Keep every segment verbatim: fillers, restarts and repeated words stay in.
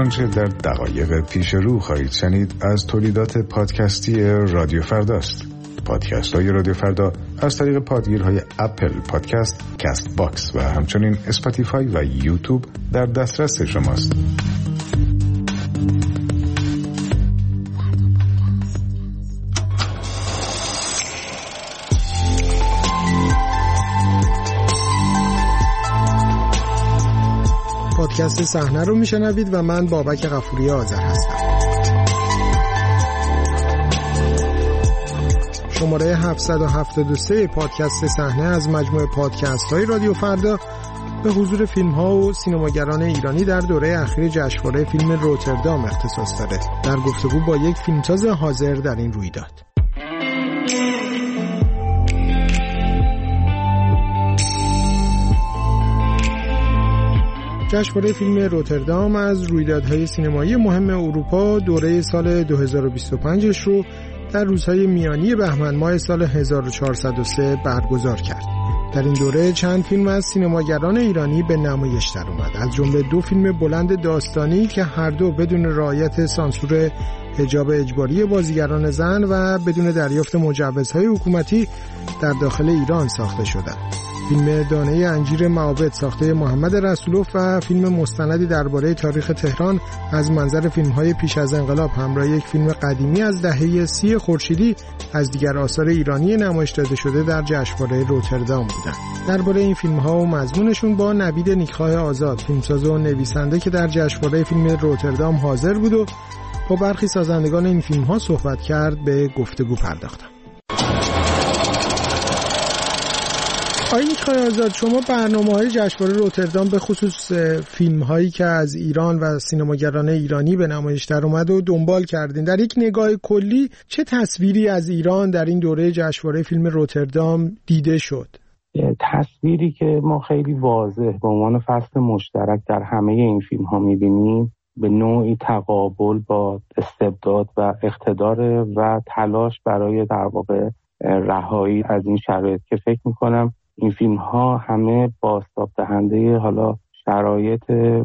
آنچه در دقایق پیش رو خواهید شنید از تولیدات پادکستی رادیو فرداست. پادکست های رادیو فردا از طریق پادگیرهای اپل پادکست، کست باکس و همچنین اسپاتیفای و یوتیوب در دسترس شماست. پادکست صحنه رو میشنوید و من بابک غفوری آذر هستم. شماره هفتصد و هفتاد و سه پادکست صحنه از مجموعه پادکست های رادیو فردا به حضور فیلم ها و سینماگران ایرانی در دوره اخیر جشنواره فیلم روتردام اختصاص داره. در گفتگو با یک فیلمساز حاضر در این رویداد. جشنواره فیلم روتردام از رویدادهای سینمایی مهم اروپا دوره سال دو هزار و بیست و پنج رو در روزهای میانی بهمن ماه سال هزار و چهارصد و سه برگزار کرد. در این دوره چند فیلم از سینماگران ایرانی به نمایش در اومد، از جمله دو فیلم بلند داستانی که هر دو بدون رعایت سانسور حجاب اجباری بازیگران زن و بدون دریافت مجوزهای حکومتی در داخل ایران ساخته شدند. فیلم دانه انجیر معابد ساخته محمد رسولوف و فیلم مستندی درباره تاریخ تهران از منظر فیلم‌های پیش از انقلاب همراه یک فیلم قدیمی از دهه سی خورشیدی از دیگر آثار ایرانی نمایش داده شده در جشنواره روتردام بودند. درباره این فیلم‌ها و مضمونشون با نوید نیکخواه آزاد، فیلمساز و نویسنده که در جشنواره فیلم روتردام حاضر بود و با برخی سازندگان این فیلم‌ها صحبت کرد به گفتگو پرداختم. آقای نیکخواه آزاد، شما برنامه‌های جشنواره روتردام به خصوص فیلم‌هایی که از ایران و سینماگران ایرانی به نمایش در اومد و دنبال کردین. در یک نگاه کلی چه تصویری از ایران در این دوره جشنواره فیلم روتردام دیده شد؟ تصویری که ما خیلی واضح به عنوان فصل مشترک در همه این فیلم‌ها می‌بینیم به نوعی تقابل با استبداد و اقتدار و تلاش برای در واقع رهایی از این شرایط که فکر می‌کنم این فیلم ها همه بازتاب دهنده حالا شرایط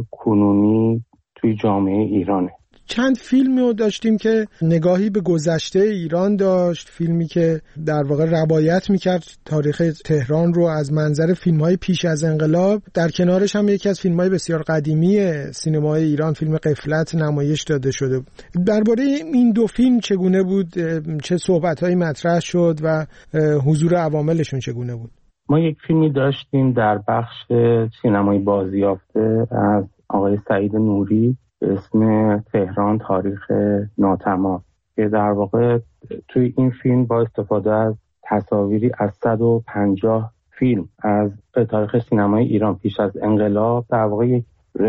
کنونی توی جامعه ایرانه. چند فیلمی رو داشتیم که نگاهی به گذشته ایران داشت، فیلمی که در واقع روایت میکرد تاریخ تهران رو از منظر فیلم های پیش از انقلاب. در کنارش هم یکی از فیلم های بسیار قدیمی سینمای ایران، فیلم غفلت، نمایش داده شده. درباره این دو فیلم چگونه بود؟ چه صحبت‌هایی مطرح شد و حضور عواملشون چگونه بود؟ ما یک فیلمی داشتیم در بخش سینمای بازیافته از آقای سعید نوری به اسم تهران تاریخ ناتمام که در واقع توی این فیلم با استفاده از تصاویری از صد و پنجاه فیلم از تاریخ سینمای ایران پیش از انقلاب در واقع یک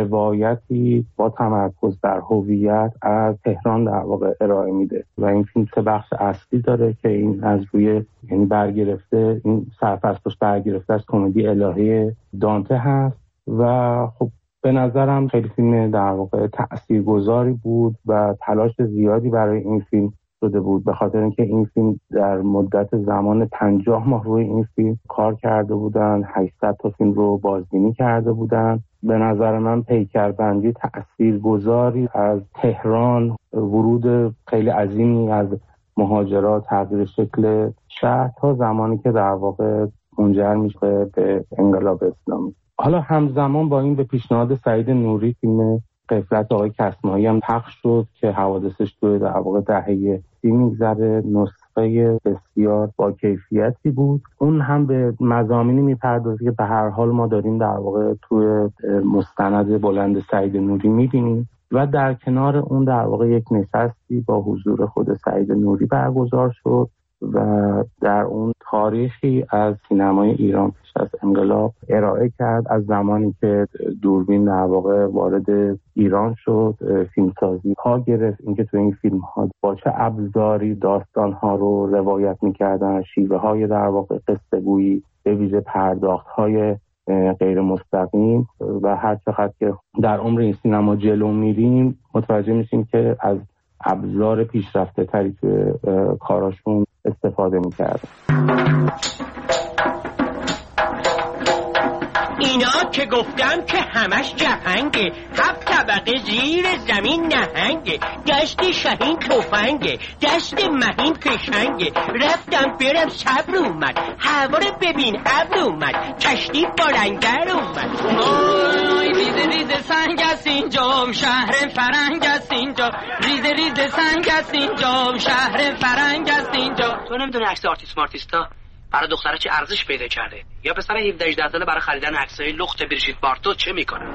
روایتی با تمرکز بر هویت از تهران در واقع ارائه میده و این فیلم سه بخش اصلی داره که این از روی یعنی برگرفته این سرفصلش برگرفته از کمدی الهه دانته هست و خب به نظرم خیلی فیلم در واقع تاثیرگذاری بود و تلاش زیادی برای این فیلم شده بود به خاطر اینکه این فیلم در مدت زمان پنجاه ماه روی این فیلم کار کرده بودن، هشتصد تا فیلم رو بازبینی کرده بودن. به نظر من پیکربندی تاثیرگذاری از تهران، ورود خیلی عظیمی از مهاجرات، تغییر شکل شهر تا زمانی که در واقع منجر میشه به انقلاب اسلامی. حالا همزمان با این به پیشنهاد سعید نوری فیلم غفلت آقای کسمایی هم پخش شد که حوادثش توی در واقع دهه سی میگذره. نسخه بسیار با کیفیتی بود. اون هم به مضامینی میپردازه که به هر حال ما داریم در واقع توی مستند بلند سعید نوری میبینیم و در کنار اون در واقع یک نشستی با حضور خود سعید نوری برگزار شد و در اون تاریخی از سینمای ایران پیش از انقلاب ارائه کرد، از زمانی که دوربین در واقع وارد ایران شد، فیلمسازی ها گرفت، اینکه تو این فیلم ها با چه ابزاری داستان ها رو روایت میکردن، شیوه های در واقع قصه گویی، به ویژه پرداخت های غیر مستقیم و هر چقدر که در عمر این سینما جلو میریم متوجه میشیم که از ابزار پیشرفته تری که کاراشون استفاده میکرد. اینا که گفتم که همش جهنگه، هفت طبقه زیر زمین نهنگه، دست شهین توفنگه، دست مهین پشنگه، رفتم برم صبر اومد، هوا رو ببین ابر اومد، کشتی بارنگر اومد. آی ریزه ریزه سنگ است اینجا، شهر فرنگ است اینجا، ریزه ریزه سنگ است اینجا، شهر فرنگ است اینجا. تو نمیدونی عکس آرتیست مارتیستا برای دختره چه ارزش پیدا کرده؟ یا پسر هفده هجده ساله برای خریدن عکسای لخت بریژیت بارتو چه میکنه؟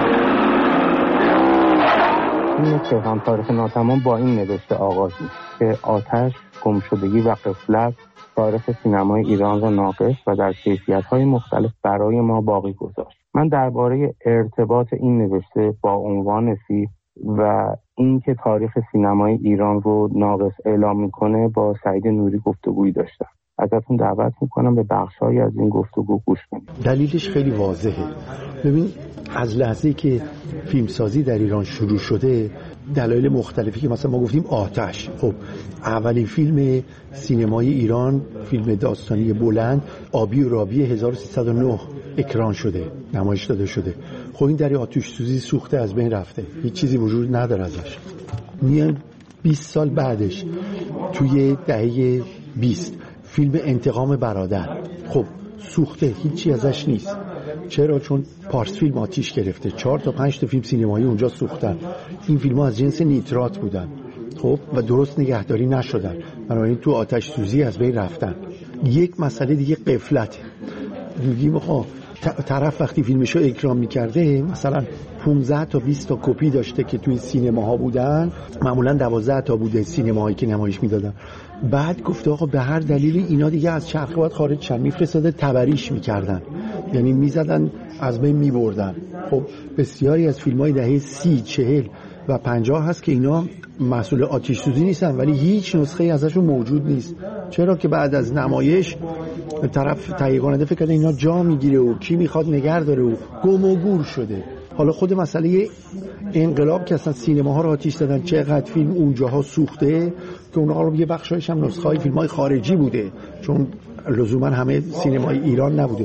این تهران تاریخ ناتمام با این نوشته آغاز میشه که آتش، گمشدگی و غفلت تاریخ سینمای ایران را ناقص و در کیفیت‌های مختلف برای ما باقی گذاشت. من درباره ارتباط این نوشته با عنوان فیلم و اینکه تاریخ سینمای ایران رو ناقص اعلام میکنه با سعید نوری گفتگویی داشتم. ازتون دعوت میکنم به بخش‌هایی از این گفتگو گوش کنید. دلیلش خیلی واضحه. ببین از لحظه‌ای که فیلمسازی در ایران شروع شده، دلایل مختلفی که مثلا ما گفتیم آتش، خب اولین فیلم سینمای ایران، فیلم داستانی بلند، آبی و رابی هزار و سیصد و نه اکران شده، نمایش داده شده. خب این در آتش سوزی سوخته از بین رفته، هیچ چیزی وجود نداره ازش. میان بیست سال بعدش توی دهه بیست فیلم انتقام برادر، خب سوخته، هیچی ازش نیست. چرا؟ چون پارس فیلم آتیش گرفته، چهار تا پنج تا فیلم سینمایی اونجا سوختن. این فیلم ها از جنس نیترات بودن، خب و درست نگهداری نشدن، بنابراین تو آتش سوزی از بین رفتن. یک مسئله دیگه غفلت. میگیم خب طرف وقتی فیلمشو اکرام میکرده مثلا پانزده تا بیست تا کپی داشته که توی سینماها بودن، معمولا دوازده تا بوده سینماهایی که نمایش میدادن. بعد گفته آقا به هر دلیلی اینا دیگه از چرخه باید خارج شن، میفرستاده تبریش میکردن، یعنی میزدن از بین میبردن. خب بسیاری از فیلم‌های دهه سی، چهل و پنجاه هست که اینا مسئول آتش سوزی نیستن ولی هیچ نسخه ازشون موجود نیست. چرا؟ که بعد از نمایش طرف تهیه کننده فکر کرده اینا جا میگیره و کی میخواد نگه داره و گم و گور شده. حالا خود مسئله انقلاب که اصلا سینماها رو آتش زدن، چقدر فیلم اونجاها سوخته که اونها رو یه بخشایش هم نسخه های فیلم های خارجی بوده، چون لزوما همه سینمای ایران نبوده.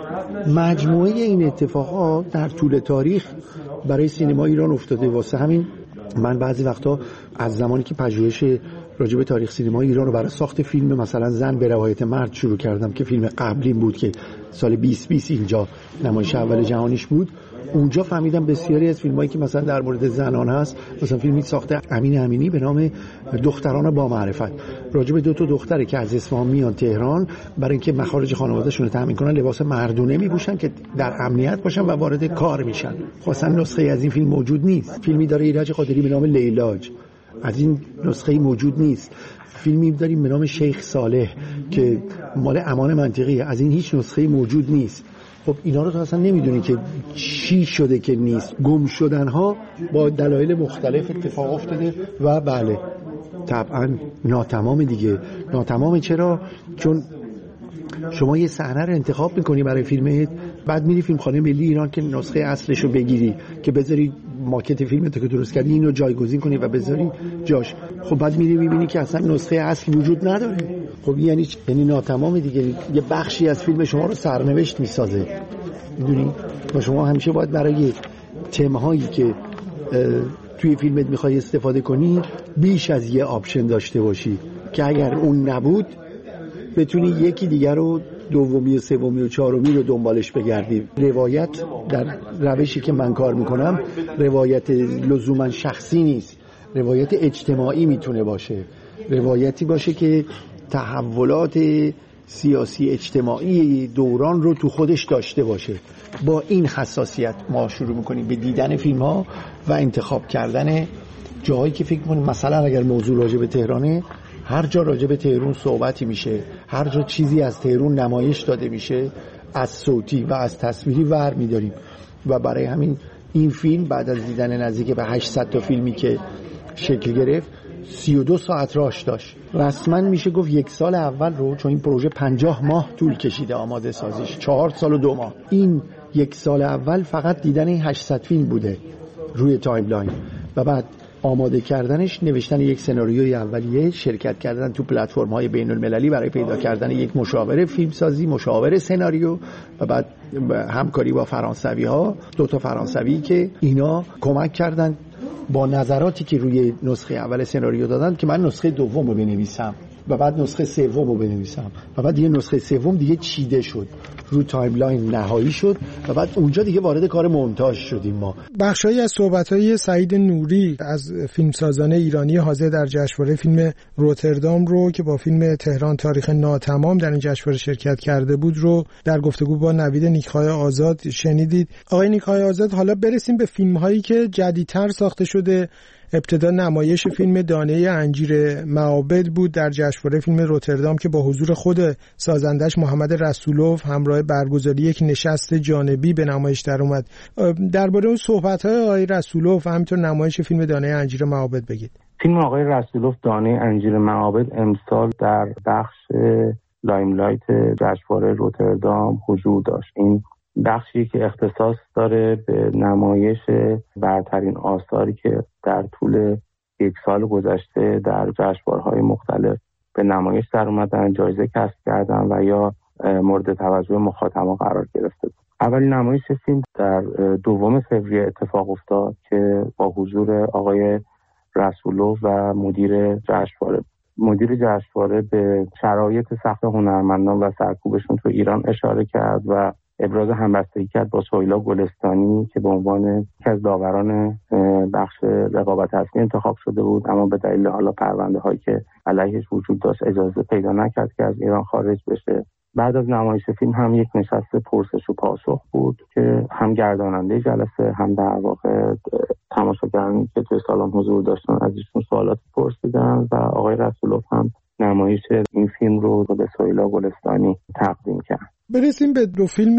مجموعه این اتفاقات در طول تاریخ برای سینما ایران افتاده. واسه همین من بعضی وقتا از زمانی که پژوهش راجع به تاریخ سینما ایران رو برای ساخت فیلم مثلا زن به روایت مرد شروع کردم که فیلم قبلی بود که سال بیست بیست اینجا نمایش اول جهانیش بود، اونجا فهمیدم بسیاری از فیلمایی که مثلا در مورد زنان هست، مثلا فیلمی ساخته امین امینی به نام دختران با معرفت، راجع به دو تا دختره که از اصفهان میان تهران برای اینکه مخارج خانواده‌شون رو تامین کنن لباس مردونه میپوشن که در امنیت باشن و وارد کار میشن. خاصا نسخه از این فیلم موجود نیست. فیلمی داره ایرج قادری به نام لیلاج، از این نسخه موجود نیست. فیلمی داریم به نام شیخ صالح که مال امان منطقیه، از این هیچ نسخه موجود نیست. خب اینا رو تو اصلا نمیدونی که چی شده که نیست. گم شدن ها با دلایل مختلف اتفاق افتاده و بله طبعا ناتمام دیگه. ناتمام چرا؟ چون شما یه صحنه رو انتخاب میکنی برای فیلمت، بعد میری فیلمخانه ملی ایران که نسخه اصلش رو بگیری که بذاری ماکت فیلمت که درست کردی اینو جایگزین کنی و بذاری جاش. خب بعد میری میبینی که اصلا نسخه اصل وجود نداره. خب یعنی یعنی ناتمام دیگه. یه بخشی از فیلم شما رو سرنوشت میسازه، میدونی؟ و شما همیشه باید برای تمهایی که توی فیلمت میخوای استفاده کنی بیش از یه آپشن داشته باشی که اگر اون نبود بتونی یکی دیگر رو، دومی و سومی و چهارمی رو دنبالش بگردی. روایت در روشی که من کار میکنم روایت لزوما شخصی نیست، روایت اجتماعی میتونه باشه، روایتی باشه که تحولات سیاسی اجتماعی دوران رو تو خودش داشته باشه. با این حساسیت ما شروع میکنیم به دیدن فیلم ها و انتخاب کردن جایی که فکر کنیم مثلا اگر موضوع راجع به تهرانه، هر جا راجع به تهران صحبتی میشه، هر جا چیزی از تهران نمایش داده میشه، از صوتی و از تصویری ور میداریم. و برای همین این فیلم بعد از دیدن نزدیک به هشتصد تا فیلمی که شکل گرفت سی و دو ساعت راش داشت. رسما میشه گفت یک سال اول رو، چون این پروژه پنجاه ماه طول کشیده آماده سازیش، چهار سال و دو ماه، این یک سال اول فقط دیدن این هشتصد فیلم بوده روی تایملاین و بعد آماده کردنش، نوشتن یک سناریوی اولیه، شرکت کردن تو پلتفرم‌های بین‌المللی برای پیدا کردن یک مشاور فیلمسازی، مشاور سناریو و بعد همکاری با فرانسوی ها، دو تا فرانسوی که اینا کمک کردن با نظراتی که روی نسخه اول سناریو دادن که من نسخه دوم رو بنویسم و بعد نسخه سوم رو بنویسم و بعد یه نسخه سوم دیگه چیده شد، رو تایملاین نهایی شد و بعد اونجا دیگه وارد کار مونتاژ شدیم ما. بخشایی از صحبت‌های سعید نوری از فیلمسازان ایرانی حاضر در جشنواره فیلم روتردام رو که با فیلم تهران تاریخ ناتمام در این جشنواره شرکت کرده بود رو در گفتگو با نوید نیک‌های آزاد شنیدید. آقای نیک‌های آزاد، حالا برسیم به فیلم‌هایی که جدیدتر ساخته شده. ابتدا نمایش فیلم دانه انجیر معابد بود در جشنواره فیلم روتردام که با حضور خود سازندش محمد رسولوف همراه برگزاری یک نشست جانبی به نمایش در اومد. درباره اون صحبت‌های آقای رسولوف و همینطور نمایش فیلم دانه انجیر معابد بگید. فیلم آقای رسولوف دانه انجیر معابد امسال در بخش لایملایت جشنواره روتردام حضور داشت. این بخشی که اختصاص داره به نمایش برترین آثاری که در طول یک سال گذشته در جشنواره‌های مختلف به نمایش در اومدن، جایزه کسب کردن و یا مورد توجه مخاطبان قرار گرفته بود. اولین نمایش فیلم در دوم فوریه اتفاق افتاد که با حضور آقای رسولوف و مدیر جشنواره. مدیر جشنواره به شرایط سخت هنرمندان و سرکوبشون تو ایران اشاره کرد و ابراز همبستگی کرد با سهیلا گلستانی که به عنوان یکی از داوران بخش رقابت اصلی انتخاب شده بود، اما به دلیل حالا پرونده هایی که علیهش وجود داشت اجازه پیدا نکرد که از ایران خارج بشه. بعد از نمایش فیلم هم یک نشست پرسش و پاسخ بود که هم گرداننده جلسه هم در واقع تماشاگرانی که توی سالن حضور داشتن از ایشون سوالات پرسیدن و آقای رسولوف هم نمایش این فیلم رو به سهیلا گلستانی تقدیم کرد. برسیم به دو فیلم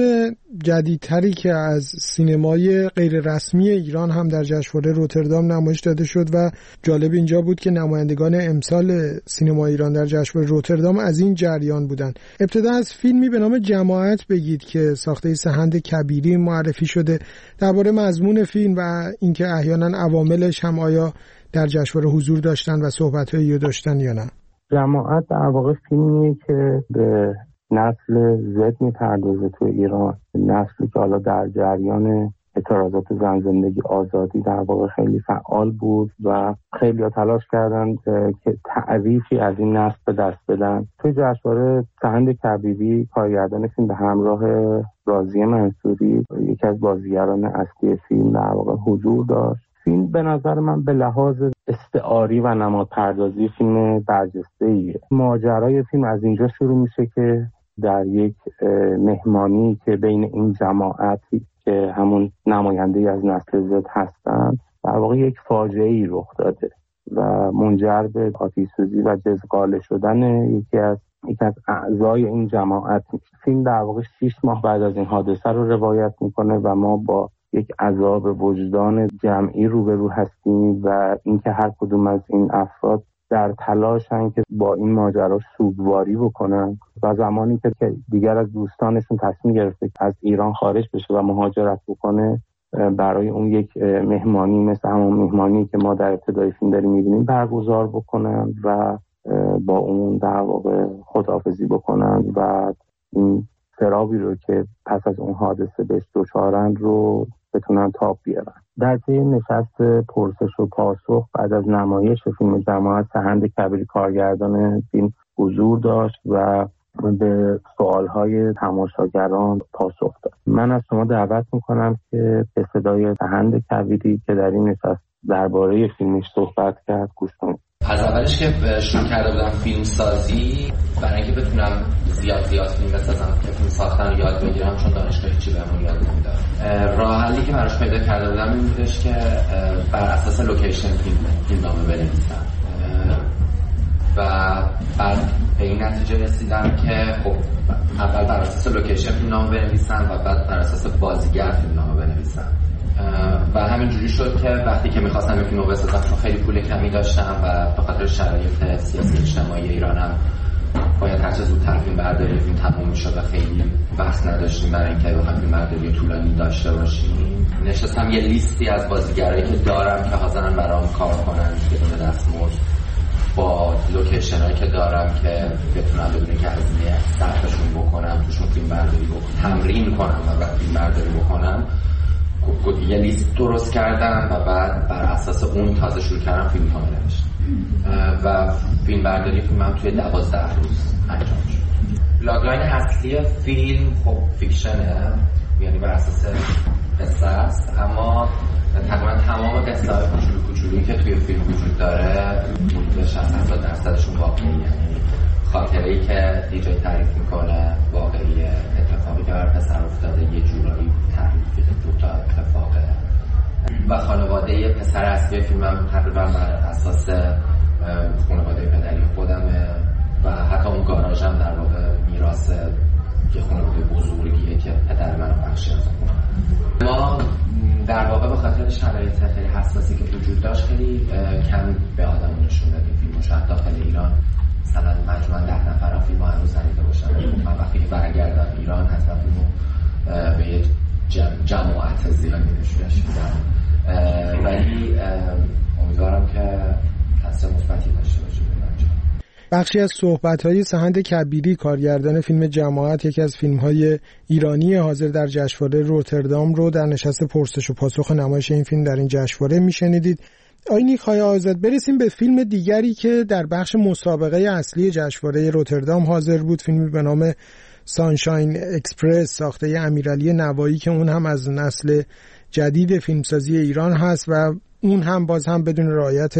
جدیدتری که از سینمای غیر رسمی ایران هم در جشنواره روتردام نمایش داده شد و جالب اینجا بود که نمایندگان امسال سینما ایران در جشنواره روتردام از این جریان بودند. ابتدا از فیلمی به نام جماعت بگید که ساخته سهند کبیری معرفی شده. درباره مضمون فیلم و اینکه احیانا عواملش هم آیا در جشنواره حضور داشتن و صحبت‌هایی داشتن یا نه. جماعت در واقع فیلمیه که به نسل زد میپردازه تو ایران، نسلی که حالا در جریان اعتراضات زن زندگی آزادی در واقع خیلی فعال بود و خیلی ها تلاش کردن که تعریفی از این نسل به دست بدن. توی جشنواره سهند کبیری کارگردان فیلم به همراه راضیه منصوری یکی از بازیگران اصلی فیلم در واقع حضور داشت. فیلم به نظر من به لحاظ استعاری و نمادپردازی فیلم برجسته‌ایه. ماجرای فیلم از اینجا شروع میشه که در یک مهمانی که بین این جماعتی که همون نماینده‌ای از نسل زد هستن در واقع یک فاجعه‌ای رخ داده و منجر به آتش‌سوزی و جزغاله شدن یکی از یکی از اعضای این جماعت میشه. فیلم در واقع شش ماه بعد از این حادثه رو روایت میکنه و ما با یک عذاب وجدان جمعی روبرو هستیم و اینکه هر کدوم از این افراد در تلاشن که با این ماجرا سوگواری بکنن و زمانی که دیگر از دوستانشون تصمیم گرفته که از ایران خارج بشه و مهاجرت بکنه برای اون یک مهمانی مثل همون مهمانی که ما در ابتدای فیلم داریم می‌بینیم برگزار بکنن و با اون در واقع خداحافظی بکنن و این سرابی رو که پس از اون حادثه بهش دچارن رو بتونن تاب بیارن. در طی نشست پرسش و پاسخ بعد از نمایش فیلم جماعت سهند کبیری کارگردان فیلم حضور داشت و به سوالهای تماشاگران پاسخ داد. من از شما دعوت میکنم که به صدای سهند کبیری که در این نشست درباره فیلمش صحبت کرد گوش کنید. از اولش که شروع کرده بودم فیلم سازی برای اینکه بتونم زیاد زیاد فیلم بسازم که فیلم ساختن رو یاد بگیرم، چون دانشگاه هیچی بهمون یاد نمیداد. راه حلی که براش پیدا کرده بودم این بودش که بر اساس لوکیشن فیلم فیلم نامه بنویسم و بعد به این نتیجه رسیدم که خب اول بر اساس لوکیشن فیلم نامه بنویسم و بعد بر اساس بازیگر فیلم نامه بنویسم و همینجوری شد که وقتی که میخواستم این فیلم رو بسازم چون خیلی پول کمی داشتم و به خاطر شرایط سیاسی اجتماعی ایران هم باید هر چه زودتر فیلم برداری فیلم تموم میشد و خیلی وقت نداشتیم برای اینکه بخوایم فیلم برداری طولانی داشته باشیم. نشستم یه لیستی از بازیگرایی که دارم که حاضرن برام کار کنن بدون دستمزد با لوکیشن هایی که دارم که بتونم بدون که هزینه صرفشون بکنم توشون فیلم برداری بکنم، تمرین کنم و بعد فیلم برداری بکنم. یه لیست درست کردم و بعد بر اساس اون تازه شروع کردم فیلم ها نوشتم و فیلم برداری فیلمم توی دوازده روز انجام شد. لاگلاین اصلی فیلم خب فیکشنه، یعنی بر اساس قصه است، اما تقریبا تمام قصه های کوچولو کوچولویی که توی فیلم وجود داره حدود شصت هفتاد درصدشون واقعی، یعنی خاطره‌ای که دیجی تعریف میکنه واقعی، اتفاقی که بر پسر افتاده یه جورایی تعریفی دو تا اتفاقه و خانواده پسر اصلی فیلمم تقریبا بر اساس خانواده پدری خودمه و حتی اون گاراژم در واقع میراث یه خانواده بزرگیه که پدر منو بخشید. ما در واقع به خاطر شرایط خیلی حساسی که وجود داشت خیلی کم به آدم نشون دادیم فیلمو. شاید داخل ایران مثلا مجموعاً ده نفر فیلمو هنوز ندیده باشن، من وقتی که برگردم ایران حتما فیلمو به یه جماعت زیادی نشونش میدم، ولی امیدوارم که تاثیر مثبتی داشته باشه. بخشی از صحبت‌های سهند کبیری، کارگردان فیلم جماعت، یکی از فیلم‌های ایرانی حاضر در جشنواره روتردام رو در نشست پرسش و پاسخ نمایش این فیلم در این جشنواره میشنیدید. آقای نیک‌های آزاد، برسیم به فیلم دیگری که در بخش مسابقه اصلی جشنواره روتردام حاضر بود، فیلمی به نام سانشاین اکسپرس ساخته امیرعلی نوایی که اون هم از نسل جدید فیلمسازی ایران هست و اون هم باز هم بدون رعایت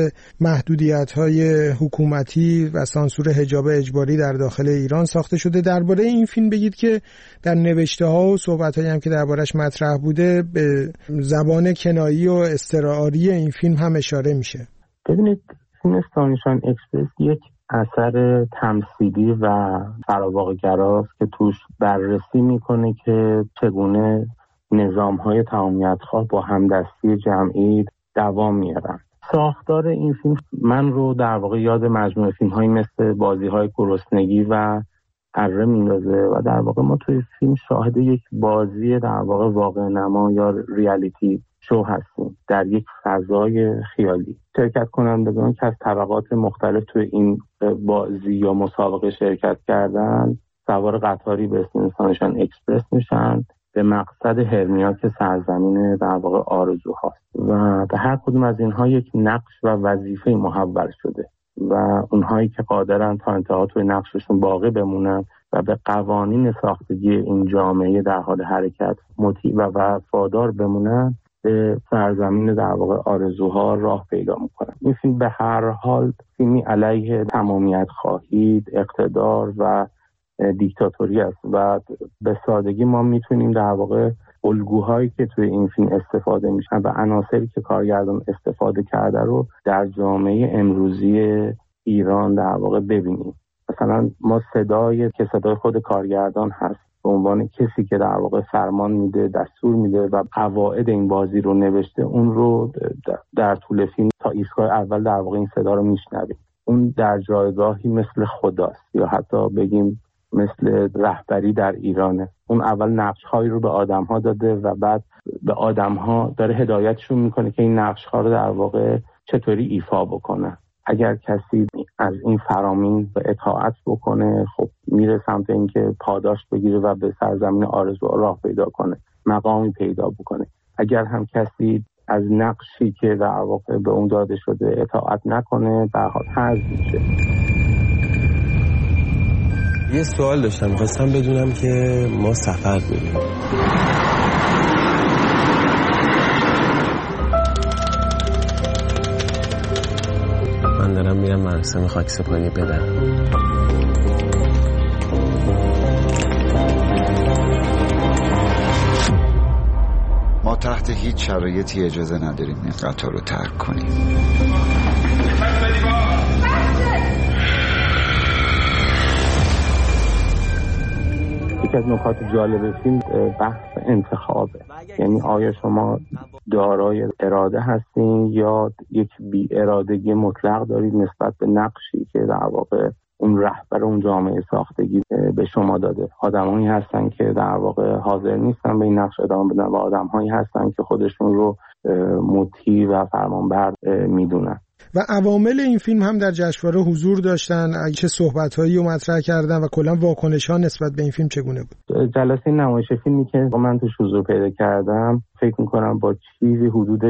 محدودیت‌های حکومتی و سانسور حجاب اجباری در داخل ایران ساخته شده. درباره این فیلم بگید که در نوشته‌ها و صحبت‌هایی هم که دربارش مطرح بوده به زبان کنایی و استعاری این فیلم هم اشاره میشه. ببینید، فیلم سانشاین اکسپرس یک اثر تمثیلی و فراواقع‌گراست که توش بررسی میکنه که چگونه نظام‌های تمامیت‌خواه با همدستی جمعی دوام میارن. ساختار این فیلم من رو در واقع یاد مجموعه فیلم‌هایی مثل بازی‌های گرسنگی و اره میندازه و در واقع ما توی فیلم شاهد یک بازی در واقع واقع نما یا ریالیتی شو هستیم در یک فضای خیالی. شرکت کنندگان که از طبقات مختلف توی این بازی یا مسابقه شرکت کردن سوار قطاری به اسم سانشاین اکسپرس میشن به مقصد هرمیا که سرزمین در واقع آرزوهاست و به هر کدوم از اینها یک نقش و وظیفه محول شده و اونهایی که قادرن تا انتها توی نقششون باقی بمونن و به قوانین ساختگی این جامعه در حال حرکت مطیع و وفادار بمونن به سرزمین در واقع آرزوها راه پیدا میکنن. این فیلم به هر حال فیلمی علیه تمامیت خواهی، اقتدار و دیکتاتوری است و به سادگی ما میتونیم در واقع الگوهایی که توی این فیلم استفاده میشن و عناصری که کارگردان استفاده کرده رو در جامعه امروزی ایران در واقع ببینیم. مثلا ما صدای که صدای خود کارگردان هست به عنوان کسی که در واقع فرمان میده، دستور میده و قواعد این بازی رو نوشته، اون رو در طول فیلم تا ایستگاه اول در واقع این صدا رو میشنویم. اون در جایگاهی مثل خداست یا حتی بگیم مثل رهبری در ایرانه. اون اول نقش‌هایی رو به آدم‌ها داده و بعد به آدم‌ها داره هدایتشون میکنه که این نقش‌ها رو در واقع چطوری ایفا بکنه. اگر کسی از این فرامین به اطاعت بکنه، خب میره سمت اینکه پاداش بگیره و به سرزمین آرزو راه پیدا کنه، مقامی پیدا بکنه. اگر هم کسی از نقشی که در واقع به اون داده شده اطاعت نکنه، به هر حال حذف میشه. یه سوال داشتم، می‌خواستم بدونم که ما سفر می‌ریم. من دارم میرم مراسم خاکسپاری پدرم. ما تحت هیچ شرایطی اجازه نداریم این قطار رو ترک کنیم. یکی از نکات جالب فیلم بحث انتخابه، یعنی آیا شما دارای اراده هستین یا یک بی ارادگی مطلق دارید نسبت به نقشی که در واقع اون رهبر اون جامعه ساختگی به شما داده. آدمایی هستن که در واقع حاضر نیستن به این نقش ادامه بدن و آدمهایی هستن که خودشون رو مطیع و فرمانبر میدونن. و عوامل این فیلم هم در جشنواره حضور داشتن، چه صحبت‌هایی رو مطرح کردن و کلا واکنش‌ها نسبت به این فیلم چگونه بود؟ جلسه نمایش فیلمی که من توش حضور پیدا کردم فکر می‌کنم با چیزی حدود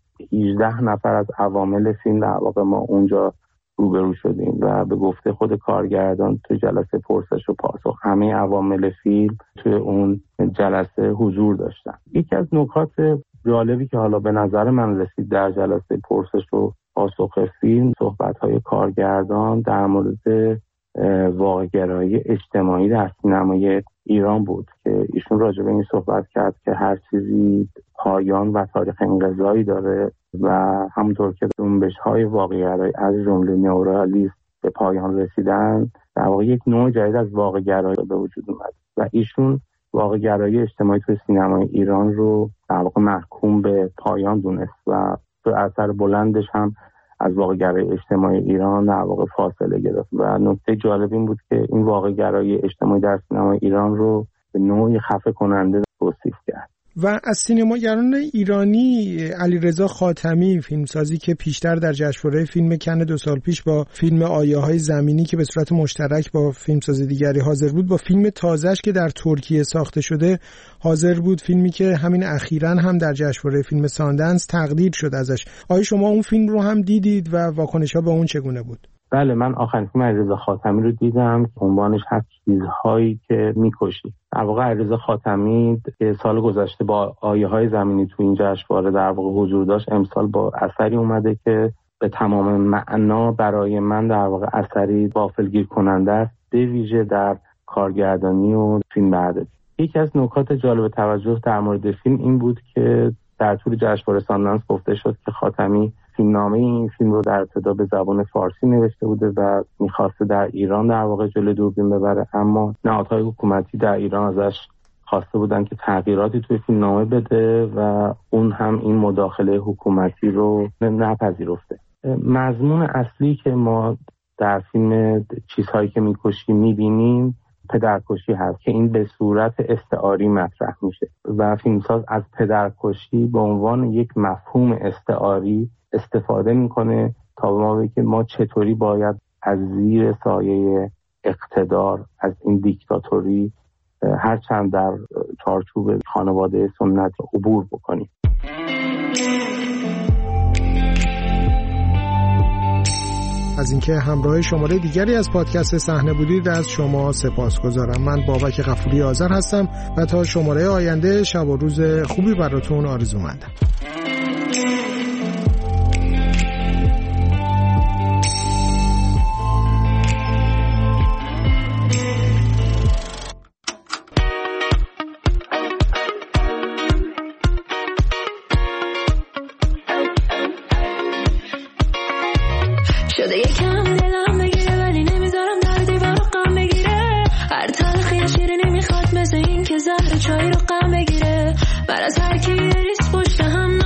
هجده نفر از عوامل فیلم در واقع ما اونجا روبرو شدیم و به گفته خود کارگردان تو جلسه پرسش و پاسخ همه عوامل فیلم توی اون جلسه حضور داشتن. یکی از نکات جالبی که حالا به نظر من رسید در جلسه پرسش و پاسخ فیلم صحبت‌های کارگردان در مورد واقع‌گرایی اجتماعی در سینمای ایران بود که ایشون راجع به این صحبت کرد که هر چیزی پایان و تاریخ انقضایی داره و همونطور که جنبش‌های واقع‌گرایی از جمله نئورئالیسم به پایان رسیدن در واقع یک نوع جدید از واقع‌گرایی به وجود اومد و ایشون واقع‌گرایی اجتماعی توی سینمای ایران رو در واقع محکوم به پایان دونست و به اثر بلندش هم از واقع‌گرایی اجتماعی ایران در واقع فاصله گرفت و نکته جالب این بود که این واقع‌گرایی اجتماعی در سینمای ایران رو به نوعی خفه کننده توصیف کرد. و از سینماگران ایرانی علیرضا خاتمی، فیلمسازی که پیشتر در جشنواره فیلم کن دو سال پیش با فیلم آیه‌های زمینی که به صورت مشترک با فیلمساز دیگری حاضر بود، با فیلم تازه‌اش که در ترکیه ساخته شده حاضر بود، فیلمی که همین اخیراً هم در جشنواره فیلم ساندنس تقدیر شد ازش. آیا شما اون فیلم رو هم دیدید و واکنش‌ها به اون چگونه بود؟ بله، من آخرین فیلم علیرضا خاتمی رو دیدم که عنوانش هست چیزهایی که میکشی. در واقع علیرضا خاتمی که سال گذشته با آیه‌های زمینی تو این جشنواره در واقع حضور داشت، امسال با اثری اومده که به تمام معنا برای من در واقع اثری غافلگیر کننده است، به ویژه در کارگردانی و فیلمبرداری. یکی از نکات جالب توجه در مورد فیلم این بود که در طول جشنواره ساندنس گفته شد که خاتمی فیلمنامه این فیلم رو در ابتدا به زبان فارسی نوشته بوده و می‌خواسته در ایران در واقع جلوی دوربین ببره، اما نهادهای حکومتی در ایران ازش خواسته بودن که تغییراتی توی فیلمنامه بده و اون هم این مداخله حکومتی رو نپذیرفته. مضمون اصلی که ما در فیلم چیزهایی که می‌کشی می‌بینیم پدرکشی هست که این به صورت استعاری مطرح میشه و فیلمساز از پدرکشی به عنوان یک مفهوم استعاری استفاده میکنه تا ما بگه که ما چطوری باید از زیر سایه اقتدار از این دیکتاتوری هرچند در چارچوب خانواده سنت عبور بکنیم. از اینکه همراه شماره دیگری از پادکست صحنه بودید از شما سپاسگزارم. من بابک غفوری آذر هستم و تا شماره آینده شب و روز خوبی براتون آرزومندم. شده یکم دلم بگیره ولی نمیذارم در دیوار غم بگیره، هر تلخی شیرینی میخواد مثل این که زهر چای رو غم بگیره، من از هر کی ریس پشت هم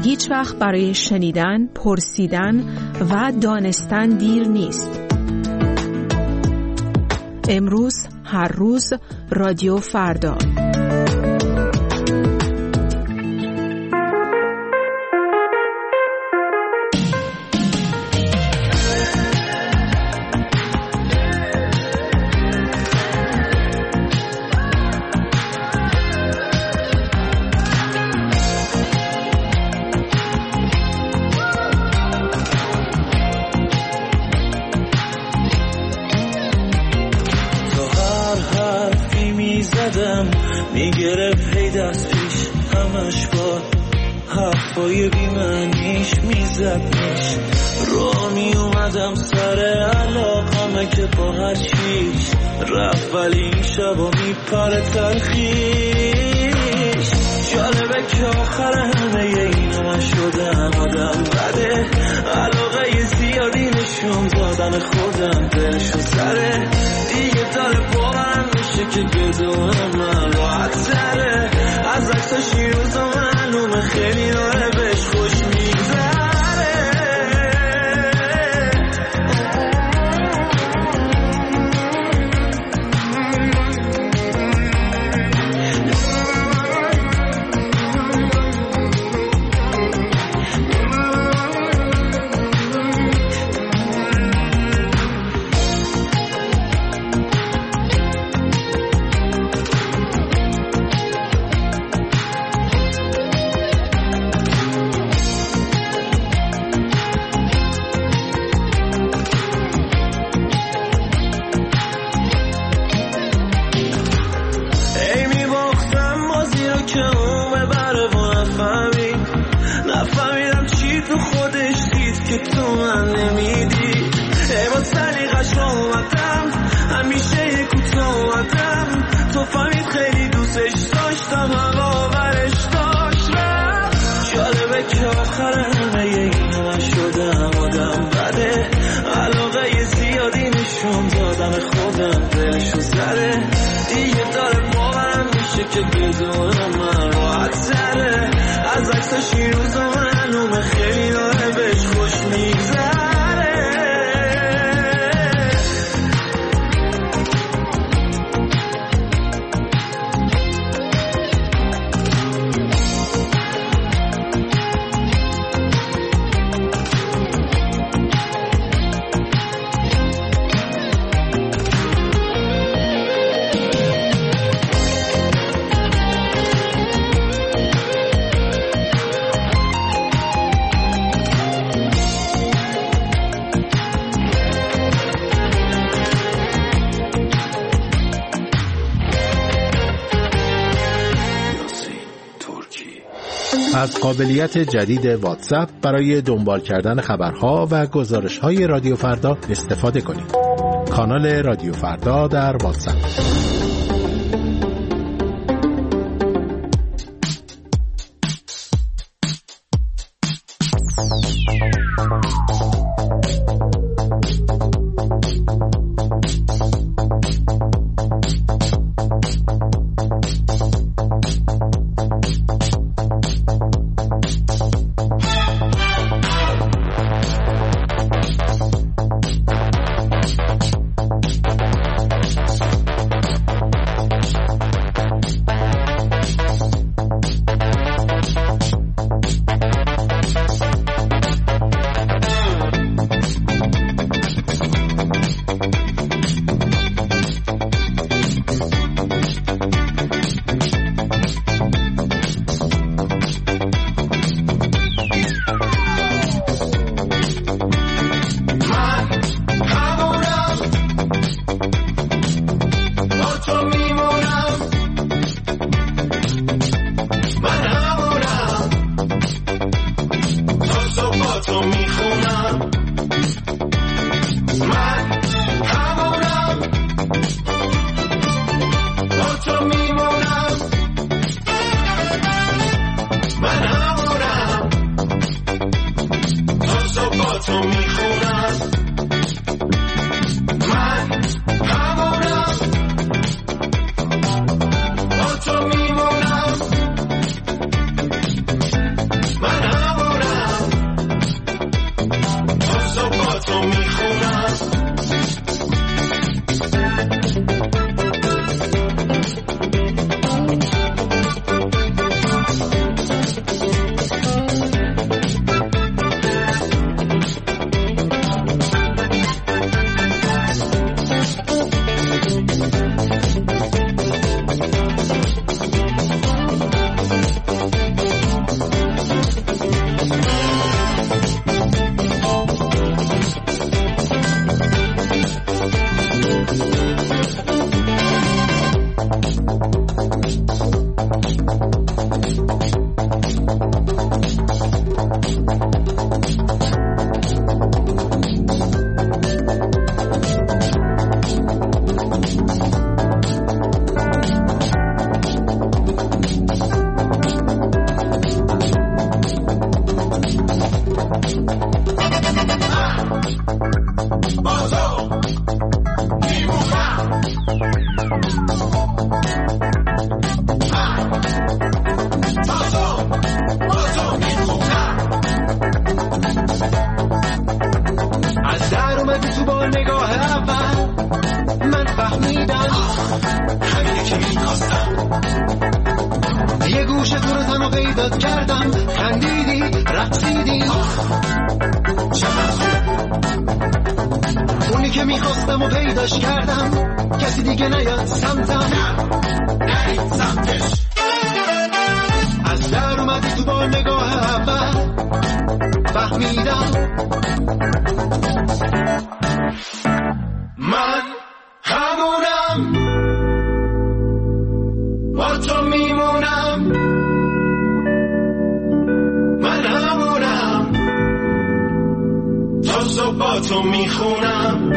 هیچ وقت برای شنیدن، پرسیدن و دانستن دیر نیست. امروز، هر روز، رادیو فردا. میگرفت هی دست پیش همش با حرفای بیمعنیش میزدنش را می اومدم سر علاقمه که با هر چیش رفت ولی این شبا میپره تلخیش. جالبه که آخر همه اینو من شدم آدم بده علاقه زیادی نشون دادن خودم دلشو سره دیگه داره باورم میشه که بدونم من راحت تره از عکساش این روزا معلومه خیلی داره بهش خوش میگذره. از قابلیت جدید واتساپ برای دنبال کردن خبرها و گزارش‌های رادیو فردا استفاده کنید. کانال رادیو فردا در واتساپ. من از در اومدی تو با نگاه اول من فهمیدم همینه که میخواستم یه گوشه تو رو تنها پیدات کردم خندیدی رقصیدی اونی که میخواستم و پیداش کردم کسی دیگه نیاد سمتم نرید سمتش از در اومدی تو با نگاه اول فهمیدم من همونم با تو میمونم من همونم تا صبح با تو میخونم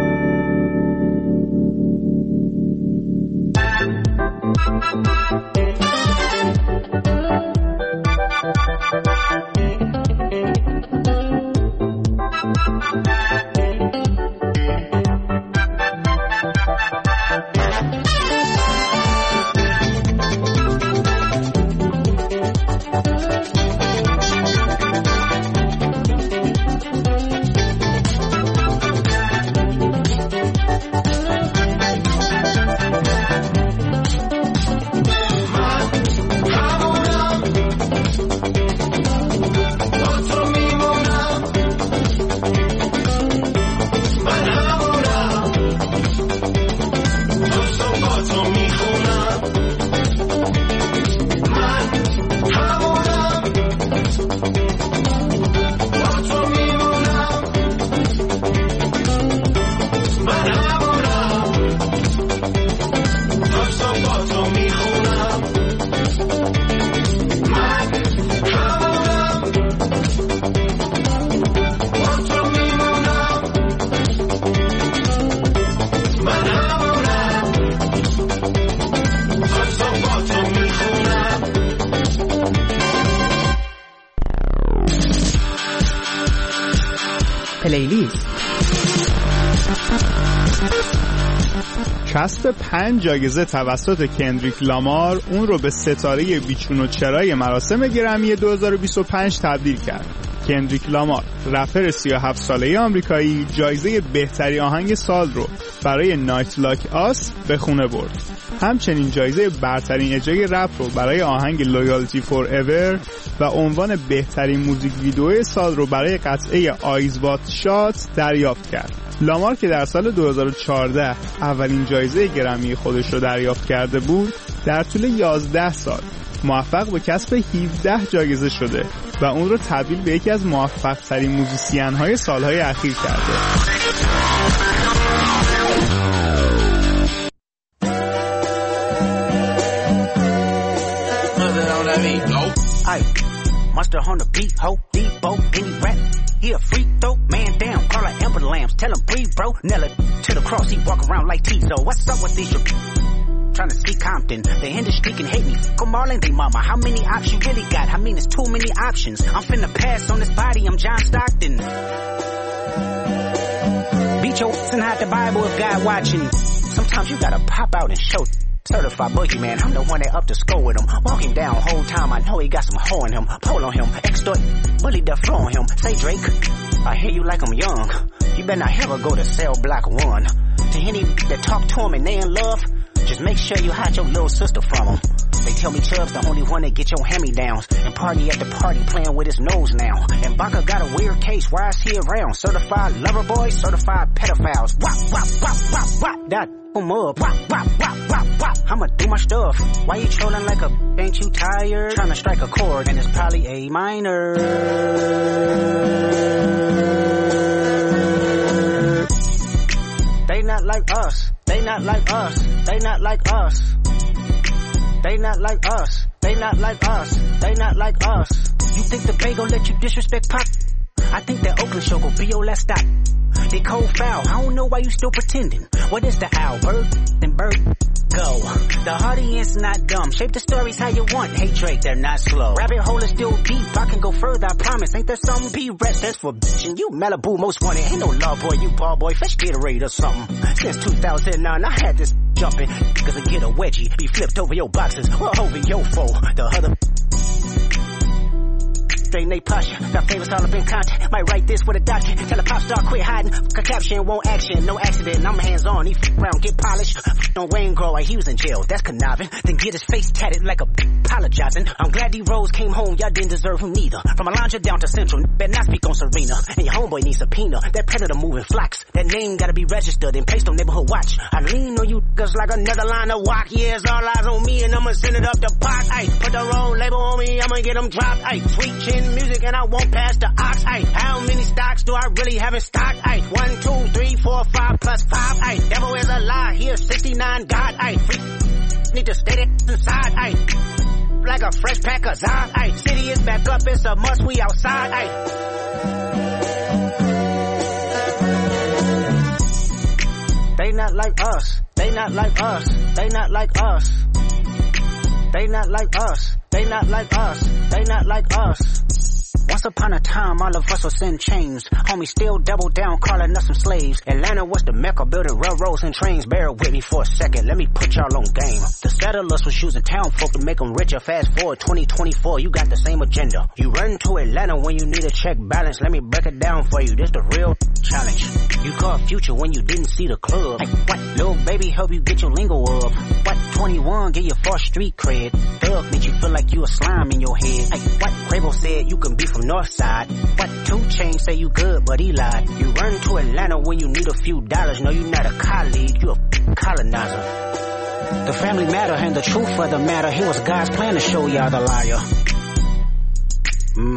پلیلیست. کسب پنج جایزه توسط کندریک لامار اون رو به ستاره بیچون و چرای مراسم گرمی دو هزار و بیست و پنج تبدیل کرد. کندریک لامار، رپر سی و هفت ساله آمریکایی، جایزه بهترین آهنگ سال رو برای نایت لاک آس به خونه برد. همچنین جایزه برترین اجرای رپ رو برای آهنگ لویالتی فور ایور و عنوان بهترین موزیک ویدیو سال رو برای قطعه آیز وات شات دریافت کرد. لامار که در سال دو هزار و چهارده اولین جایزه گرمی خودش رو دریافت کرده بود، در طول یازده سال موفق به کسب هفده جایزه شده و اون رو تبدیل به یکی از موفق ترین موزیسین های سالهای اخیر کرده. Monster on the beat, ho, Debo, any rap, he a freak though, man down, call like Amber Lambs, tell him breathe bro, Nella to the cross, he walk around like Tizo, what's up with these trying to see Compton, the industry can hate me, fuck them all and they mama, how many options you really got, I mean it's too many options, I'm finna pass on this body, I'm John Stockton, beat your ass and hide the Bible if God watching, sometimes you gotta pop out and show. Certified boogeyman, I'm the one that up the score with him. Walk him down whole time, I know he got some hoe in him. Pull on him, extort, bully the flow on him. Say Drake, I hear you like I'm young. You better not ever go to cell block one. To any that talk to him and they in love, just make sure you hide your little sister from him. They tell me Chubb's the only one that get your hand-me-downs and party at the party playing with his nose now. And Baca got a weird case, why is he around? Certified lover boys, certified pedophiles. Wop, wop, wop, wop, wop, that em up. Wop, wop, wop, wop, wop, I'ma do my stuff. Why you trolling like a ain't you tired? Trying to strike a chord and it's probably A minor. They not like us, they not like us, they not like us. They not like us, they not like us, they not like us. You think the Bay gon' let you disrespect Pop? I think that Oakland show gon' be your last stop. They cold foul, I don't know why you still pretending. What is the owl, bird? Then bird, go. The audience not dumb, shape the stories how you want. Hey Drake, they're not slow. Rabbit hole is still deep, I can go further, I promise. comments. Ain't there something? Be rest, that's for bitchin'. You Malibu most wanted. Ain't no love boy, you ball boy. Fetch Gatorade or something. Since two thousand nine, I had this jumping. Cause I get a wedgie. Be flipped over your boxes. Or over your foe. The other... They posture, got favors all up in contact. Might write this with a doctor. Tell a pop star quit hiding. A caption won't action, no accident. I'm hands on, he f around, get polished. On Wayne Grow, he was in jail. That's conniving. Then get his face tatted like a apologizing. I'm glad D Rose came home. Y'all didn't deserve him neither. From Alondra down to Central, better not speak on Serena. And your homeboy needs subpoena. That predator moving flocks. That name gotta be registered and placed on neighborhood watch. I lean on you just like another line of walk. Yeah, it's all eyes on me and I'ma send it up the pot. Ay, put the wrong label on me, I'ma get them dropped. Ay, sweet chin music and I won't pass the ox. Ay, how many stocks do I really have in stock? Ay, one, two, three, four, five plus five. Ay, devil is a lie. Here, sixty-nine God. Ay, free need to stay that inside. Ay, like a fresh pack of Zod. Ay, city is back up. It's a must. We outside. Ay. They not like us. They not like us. They not like us. They not like us. They not like us. They not like us. Once upon a time, all of us was in chains. Homie still double down, calling us some slaves. Atlanta was the mecca, building railroads and trains. Bear with me for a second, let me put y'all on game. The settlers was using town folk to make them richer. Fast forward twenty twenty-four, you got the same agenda. You run to Atlanta when you need a check balance. Let me break it down for you, this the real challenge. You call Future when you didn't see the club. Like, what? Lil' baby help you get your lingo up. What? twenty-one, get your first street cred. Thug make you feel like you a slime in your head. Like, what? Quavo said you can be from North Side. What? two Chainz say you good, but he lied. You run to Atlanta when you need a few dollars. No, you not a colleague, you a colonizer. The family matter and the truth of the matter. Here was God's plan to show y'all the liar. Mm.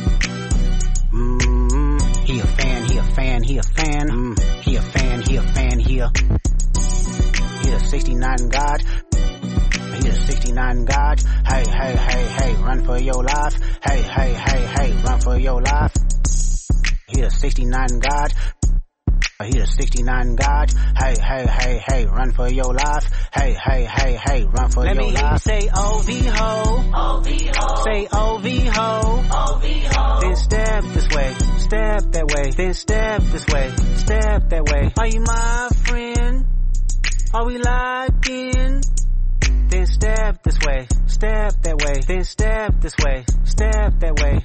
Mm. He a fan, he a fan, he a fan. Mm. He a fan, he a fan, he a... He the sixty-nine God. He the sixty-nine God. Hey, hey, hey, hey, run for your life. Hey, hey, hey, hey, run for your life. He the sixty-nine God. He the sixty-nine God. Hey, hey, hey, hey, run for your life. Hey, hey, hey, hey, run for Let your life. Let me hear you say O V ho. O V ho. Say O V ho. O V ho. Then step this way, step that way. Then step this way, step that way. Are you my friend? Are we locked in? Then step this way, step that way. Then step this way, step that way.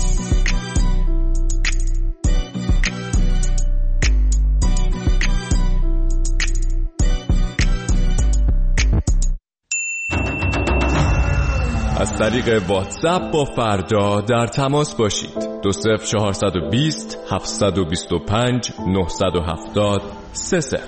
از طریق واتساپ با فردا در تماس باشید. دو صفر چهارصد و بیست هفتصد و بیست و پنج نهصد و هفتاد سه صفر.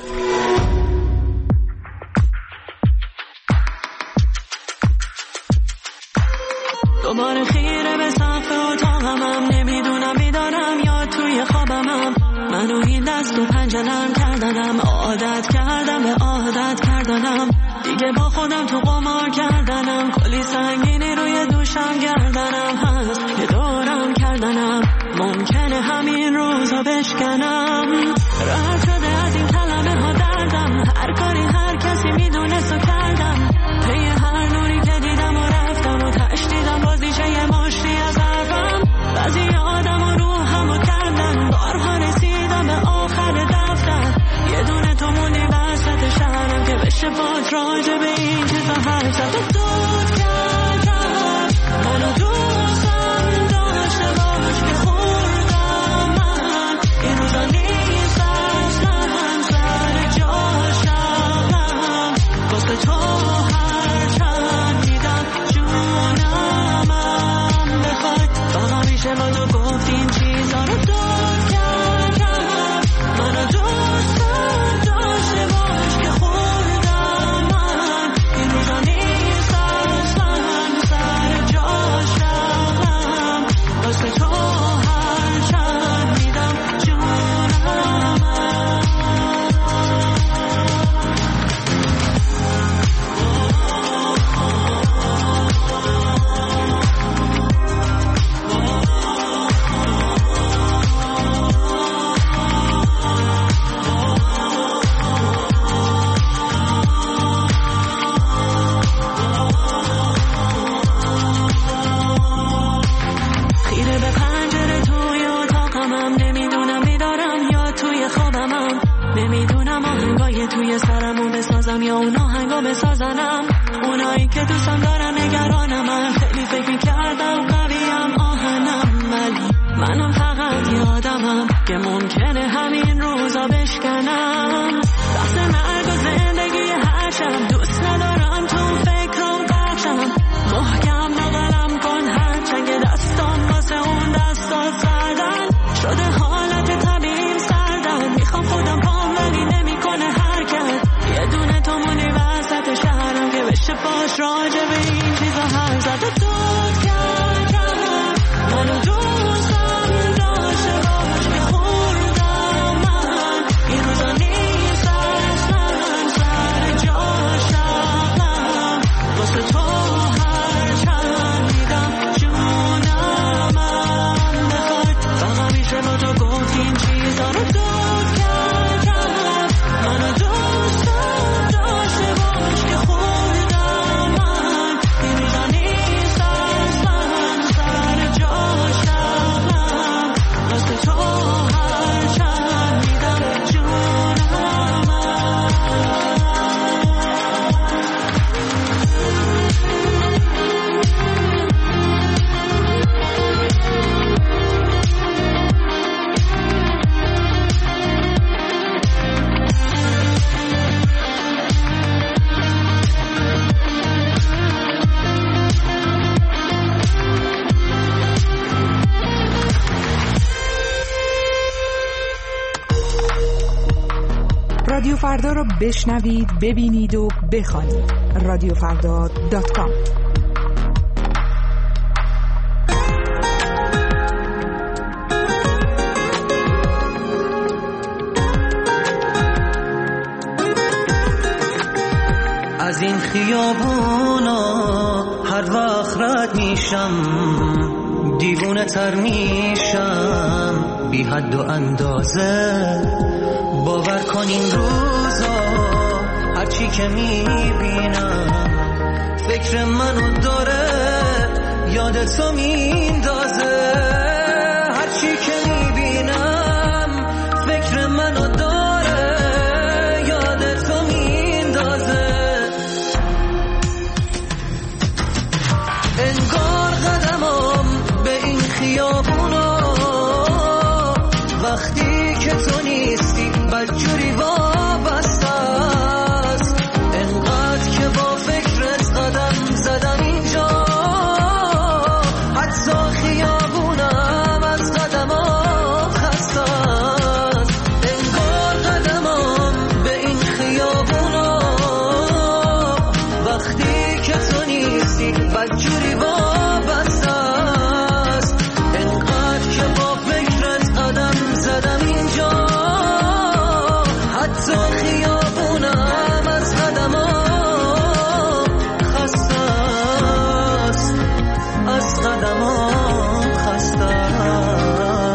دوباره خیره به سقف اتاقمم، نمیدونم بیدارم یا توی خوابمم. منو این دست و پنجرم کردنم، عادت کردم به عادت کردنم. دیگه با خودم تو قمار کردنم، کلی سنگینی روی دوشم گردنم هست، یه دورم کردنم. ممکنه همین روزا بشکنم. رد شده از این کلمه ها دردم، هر کاری هر کسی میدونست و کردم. پی هر نوری که دیدم و رفتم و تشدیدم بازیشه یه مشتی از حرفم. بعضی آدم و روحم و کردن، بارها رسیدم به آخر دفتر. یه دونه تو موندی وسط شهرم که بشه باد راجع به این چیزا حرف زد. و دود کردم منو دوستم داشته باش که خوردم من. این روزا نیست اصلا سر جاشم، واسه تو هر چند میدم جونمم بخوای. فقط میشه با تو گفت این چیزا رو دود کردم. منو دوستم داشته باش که خوردم من. این روزا نیست اصلا سر جاشم، نمیدونم آهنگای توی سرمو بسازم یا اون آهنگا بسازنم. اونایی که دوستم دارن نگرانم، من خیلی فکر میکردم قویم آهنم، ولی منم فقط یادمم که ممکنه همین روزا بشکنم. بحث مرگ و زندگی هرچم دوست ندارم تو فکرم قرشم. محکم نقلم کن هرچنگ دستم واسه اون دستا زدن شده حالت طبیعیم سردن. میخوام خودم پام ولی نمی کنه حرکت. یه دونه تو مونی وسط شهرم که بشه باش راجع به این چیزا هر زد. دود کردم منو دوستم داشته باش که خوردم من این روزا نیست اصلا سر جاشم واسه تو هر چند میدم جونم هم بخواد. فقط میشه با تو گفت این چیزا رو دود کردم منو دوستم داشته باش که خوردم من این روزا نیست اصلا سر جاشم واسه تو هر چند میدم جونم هم. رادیو فردا رو بشنوید، ببینید و بخوانید. رادیو فردا دات کام. از این خیابونا هر وقت رد میشم دیوونه تر میشم بی حد و اندازه. باور کن این روزا هرچی که میبینم فکر منو داره یاد تو میندازه. هرچی که میبینم فکر منو داره یاد تو میندازه. انگار قدمم به این خیابونا وقتی که تو نیستی بدجوری وابسته است. انقدر که با فکرت قدم زدم اینجا حتی خیابونم از قدمم خسته است. انگار قدمم به این خیابونا وقتی که تو نیستی بدجوری وابسته است. انقدر که با فکرت قدم زدم اینجا حتی خیابونم از قدمم خسته است. از قدمم خسته است.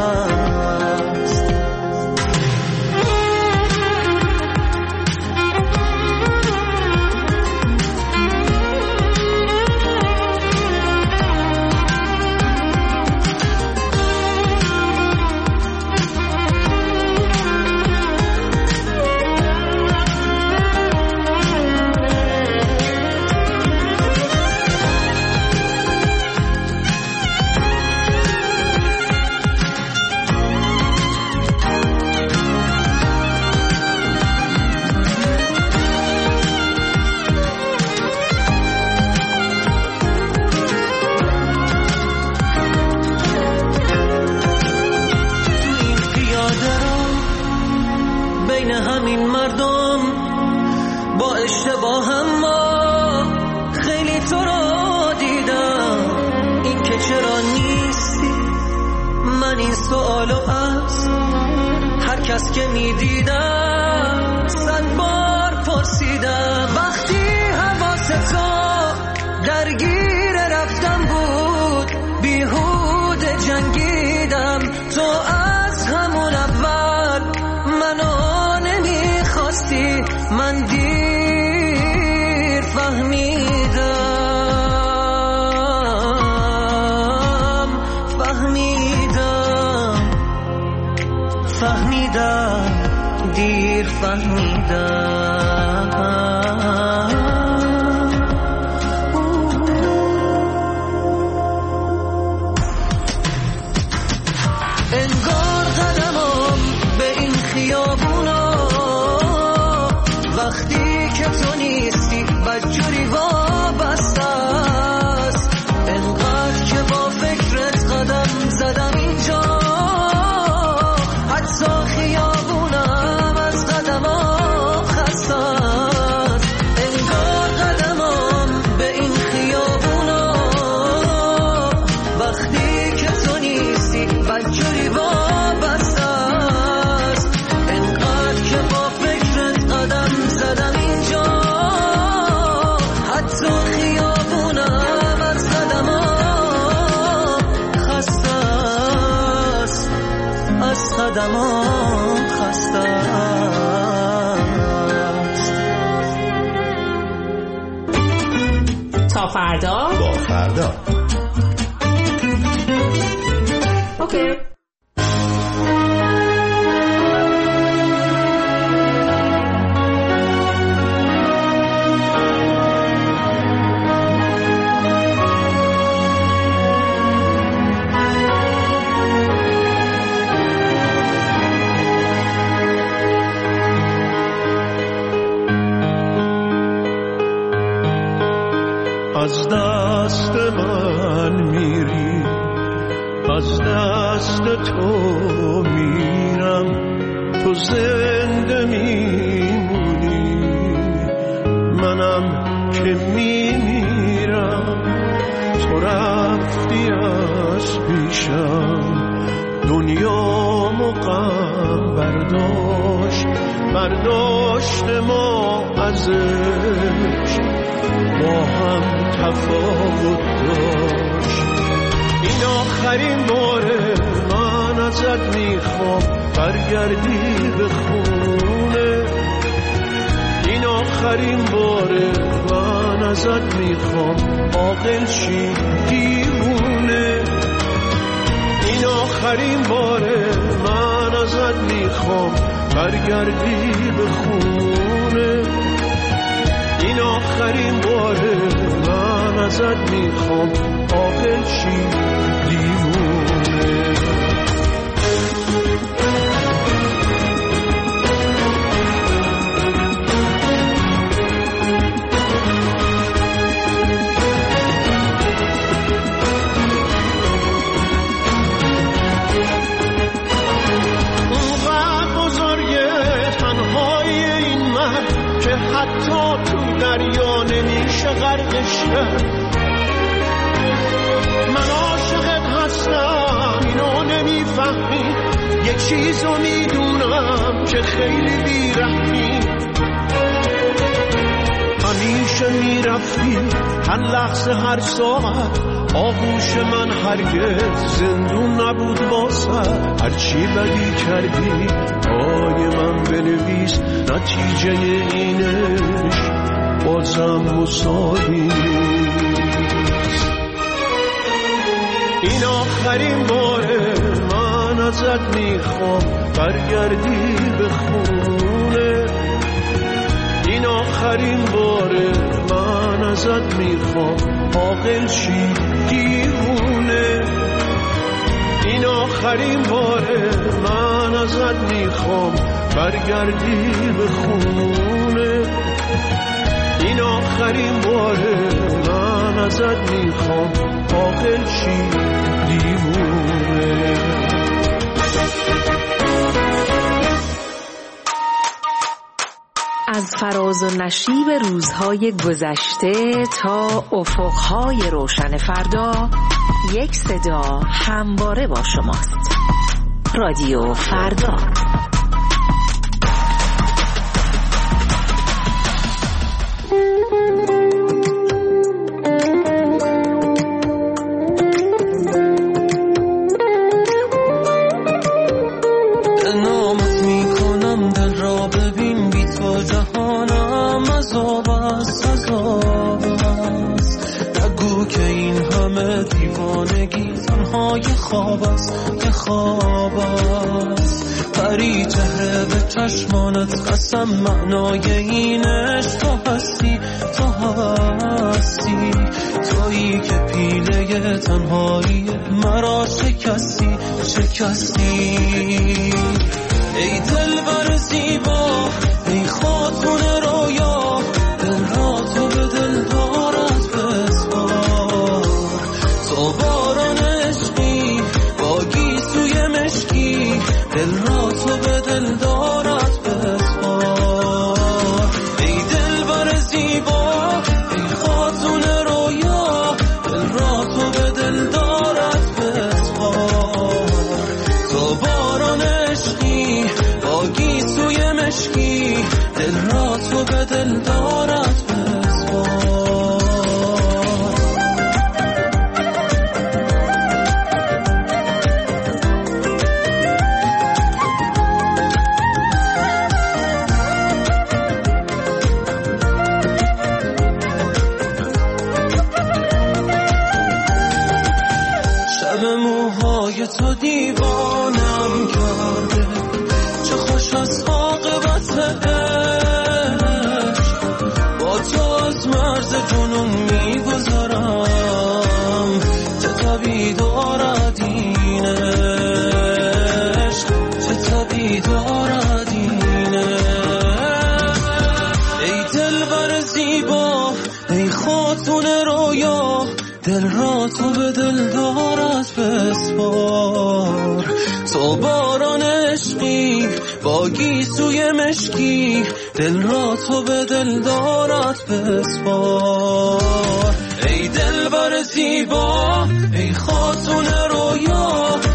بین همین مردم با اشتباهم ما خیلی تو رو دیدم. این که چرا نیستی من این سوالو از هر کس که میدیدم صد بار پرسیدم. وقتی حواست تو درگیر رفتم بود بیهوده جنگیدم. تو از همون اول منو نمیخواستی من دیر فهمیدم فهمیدم فهمیدم دیر فهمیدم انگار قدمم به این خیابونا وقتی که تو نیستی بدجوری وابسته است انقدر که با فکرت قدم زدم اینجا حتی خیابونم از قدمم خسته است انگار قدمم به این خیابونا وقتی که تو نیستی بدجوری وابسته است انقدر که با فکرت قدم زدم اینجا حتی خیابونم از قدمم خسته است از قدمم خسته است. تا فردا با فردا اوکی. از دست من میری از دست تو میرم تو زنده میمونی منم که میمیرم تو رفتی از پیشم دنیا غم برداشت برداشت ما ازش با هم تفاوت داشت این آخرین باره من ازت میخوام برگردی به خونه این آخرین باره من ازت میخوام عاقل شی دیوونه این آخرین باره من ازت میخوام برگردی به خونه این آخرین باره من ازت میخوام عاقل شی دیوونه اونقدر بزرگه تنهای این من که حتی تو دریا نمیشه غرقش کرد من عاشقت هستم اینو نمیفهمی یه چیزو میدونم که خیلی بیرحمی همیشه میرفتی هر لحظه هر ساعت آغوش من هرگز زندون نبود واسه هرچی بدی کردی پای من بنویس نتیجه اینش بازم مساوی این آخرین باره من ازت میخوام برگردی به خونه این آخرین باره من ازت میخوام عاقل شی دیوونه این آخرین باره من ازت میخوام برگردی به خونه این آخرین باره من ازت میخوام عاقل شی دیوونه از فراز و نشیب روزهای گذشته تا افقهای روشن فردا یک صدا همواره با شماست. رادیو فردا. پری چهره به چشمانت قسم معنای این عشق تو هستی تو هستی تویی که پیله تنهایی مرا شکستی شکستی ای دلبر زیبا ای خاتون رویا دل را تو به دل دارد بسپار تو باران عشقی با گیسوی مشکی دل را تو به دل دارد بسپار ای دلبر زیبا ای خاتون رویا دل را تو به دل دارد بسپار تو باران عشقی با گیسوی مشکی دل را تو به دل دارد بسپار شب موهای تو دیوانم کرده چه خوش از عاقبت عشق با تو از مرز جنون میگذرم چه طبیع دارد این عشق چه طبیع دارد این عشق ای دلبر زیبا ای خاتون رویا دل را تو به دل دارد بسپار تو باران عشقی با گیسوی مشکی دل را تو به دل دارد بسپار ای دلبر زیبا ای خاتون رویا